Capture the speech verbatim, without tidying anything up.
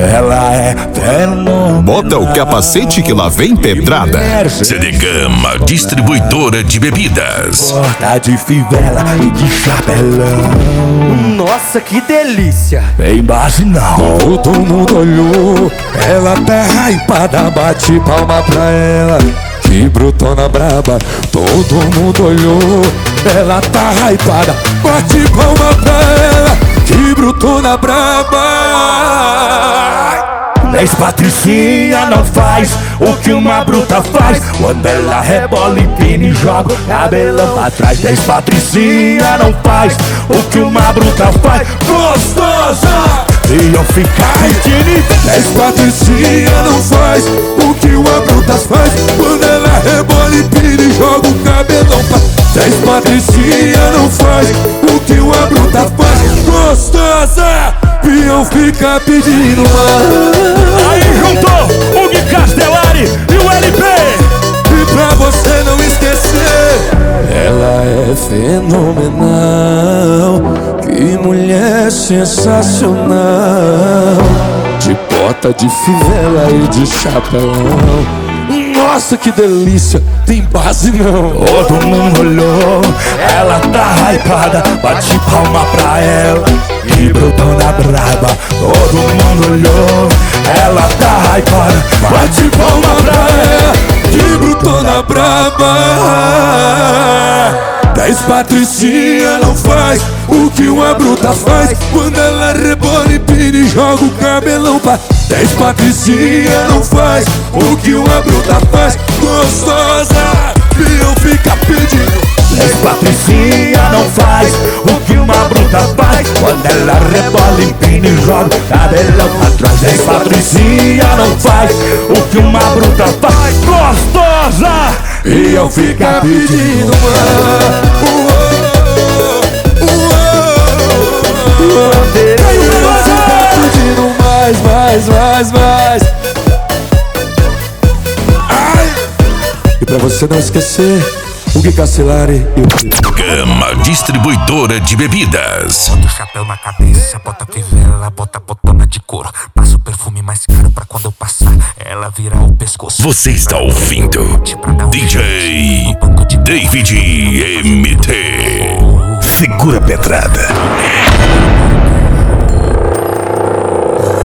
ela é fenômeno. Bota o capacete que lá vem pedrada. Zé de Gama, distribuidora de bebidas. Porta de fivela e de chapelão. Nossa, que delícia! Bem marginal. Todo mundo olhou, ela tá hypada, bate palma pra ela. Que brutona braba, todo mundo olhou, ela tá hypada, bate palma pra ela. Que brutona braba. Dez patricinha não faz o que uma bruta faz. Quando ela rebola, empina e joga o cabelão pra trás. Dez patricinha não faz o que uma bruta faz. Gostosa! E eu ficar pedindo. Dez patricinha não faz o que uma bruta faz. Quando ela rebola, empina e joga o cabelão pra trás. Dez patricinha não faz o que uma bruta faz. Gostosa! E eu ficar pedindo mais. Aí juntou o Gui Castellari e o L P. E pra você não esquecer, ela é fenomenal. Que mulher sensacional. De bota, de fivela e de chapelão. Nossa, que delícia, tem base não. Todo mundo olhou, ela tá hypada, bate palma pra ela. Que brutona braba, todo mundo olhou, ela tá hypada, bate palma pra ela. Que brutona braba. Dez patricinha não faz o que uma bruta faz. Quando ela rebola, empina e joga o cabelão pra. Dez patricinha não faz o que uma bruta faz. Gostosa, e eu ficar pedindo. Dez patricinha não faz o que uma bruta faz. Quando ela rebola, empina e joga o cabelão pra trás. Dez patricinha não faz o que uma bruta faz. Gostosa, e eu ficar pedindo mais. Mais, mais, mais, mais. Ai. E pra você não esquecer, o Gui Castellari e o Gama, distribuidora de bebidas. Bota o chapéu na cabeça, bota a fivela, bota a botona de couro. Passa o perfume mais caro pra quando eu passar ela virar o pescoço. Você está ouvindo D J David M T. Segura a pedrada.